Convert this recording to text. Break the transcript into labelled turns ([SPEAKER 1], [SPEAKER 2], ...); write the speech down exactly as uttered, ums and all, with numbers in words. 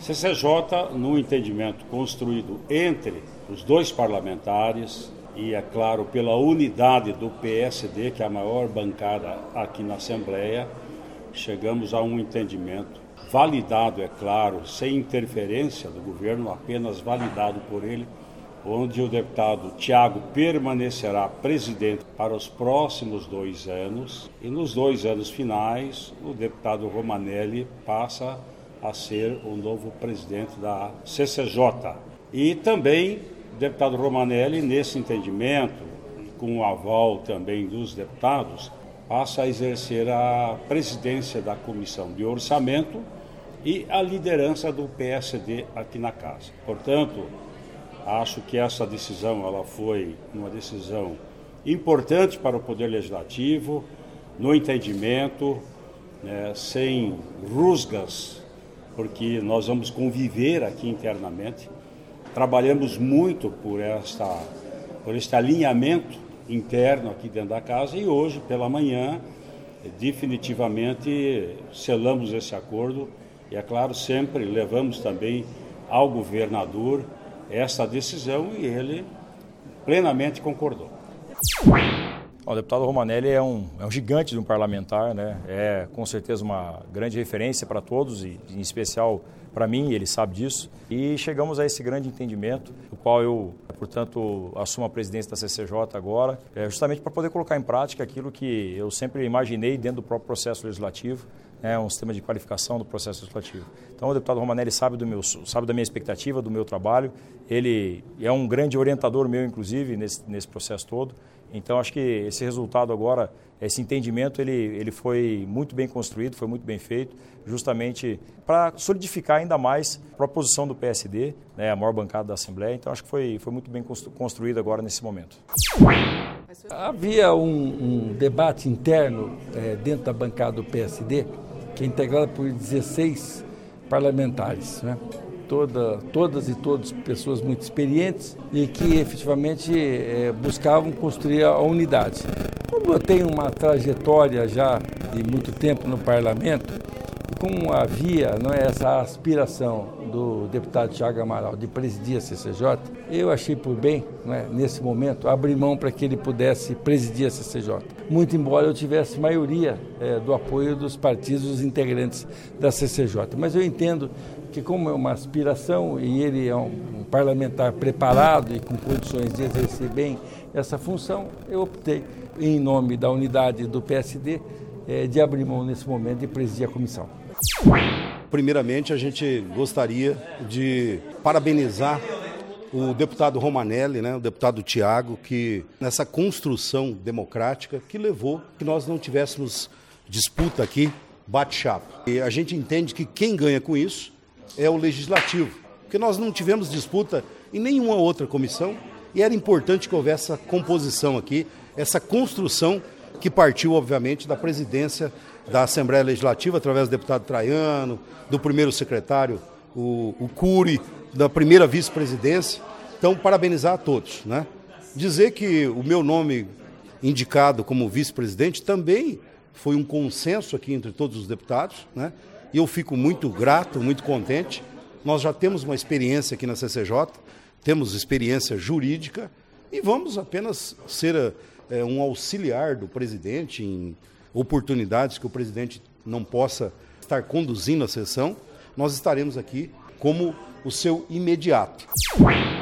[SPEAKER 1] C C J, no entendimento construído entre os dois parlamentares e, é claro, pela unidade do P S D, que é a maior bancada aqui na Assembleia, chegamos a um entendimento validado, é claro, sem interferência do governo, apenas validado por ele, onde o deputado Thiago permanecerá presidente para os próximos dois anos e nos dois anos finais o deputado Romanelli passa a ser o novo presidente da C C J. E também o deputado Romanelli, nesse entendimento, com o aval também dos deputados, passa a exercer a presidência da Comissão de Orçamento e a liderança do P S D aqui na Casa. Portanto, acho que essa decisão ela foi uma decisão importante para o Poder Legislativo, no entendimento, né, sem rusgas, porque nós vamos conviver aqui internamente. Trabalhamos muito por, esta, por este alinhamento interno aqui dentro da casa e hoje, pela manhã, definitivamente selamos esse acordo e, é claro, sempre levamos também ao governador essa decisão e ele plenamente concordou.
[SPEAKER 2] O deputado Romanelli é um, é um gigante de um parlamentar, né? É com certeza uma grande referência para todos e em especial para mim, ele sabe disso. E chegamos a esse grande entendimento, do qual eu, portanto, assumo a presidência da C C J agora, é, justamente para poder colocar em prática aquilo que eu sempre imaginei dentro do próprio processo legislativo, é um sistema de qualificação do processo legislativo. Então o deputado Romanelli sabe, do meu, sabe da minha expectativa, do meu trabalho, ele é um grande orientador meu, inclusive, nesse, nesse processo todo. Então acho que esse resultado agora, esse entendimento, ele, ele foi muito bem construído, foi muito bem feito, justamente para solidificar ainda mais a proposição do P S D, né, a maior bancada da Assembleia. Então acho que foi, foi muito bem construído agora nesse momento.
[SPEAKER 3] Havia um, um debate interno é, dentro da bancada do P S D, que é integrada por dezesseis parlamentares, né? Toda, todas e todos pessoas muito experientes e que efetivamente é, buscavam construir a unidade. Como eu tenho uma trajetória já de muito tempo no parlamento, e como havia não é, essa aspiração do deputado Thiago Amaral de presidir a C C J, eu achei por bem, não é, nesse momento, abrir mão para que ele pudesse presidir a C C J. Muito embora eu tivesse maioria é, do apoio dos partidos integrantes da C C J. Mas eu entendo que como é uma aspiração e ele é um, um parlamentar preparado e com condições de exercer bem essa função, eu optei, em nome da unidade do P S D, é, de abrir mão nesse momento de presidir a comissão.
[SPEAKER 4] Primeiramente, a gente gostaria de parabenizar o deputado Romanelli, né, o deputado Thiago, que nessa construção democrática que levou que nós não tivéssemos disputa aqui, bate-chapa. E a gente entende que quem ganha com isso é o Legislativo, porque nós não tivemos disputa em nenhuma outra comissão e era importante que houvesse essa composição aqui, essa construção que partiu, obviamente, da presidência da Assembleia Legislativa, através do deputado Traiano, do primeiro secretário, o, o Cury, da primeira vice-presidência. Então, parabenizar a todos, né? Dizer que o meu nome indicado como vice-presidente também foi um consenso aqui entre todos os deputados, né? E eu fico muito grato, muito contente. Nós já temos uma experiência aqui na C C J, temos experiência jurídica e vamos apenas ser é, um auxiliar do presidente em oportunidades que o presidente não possa estar conduzindo a sessão. Nós estaremos aqui como o seu imediato.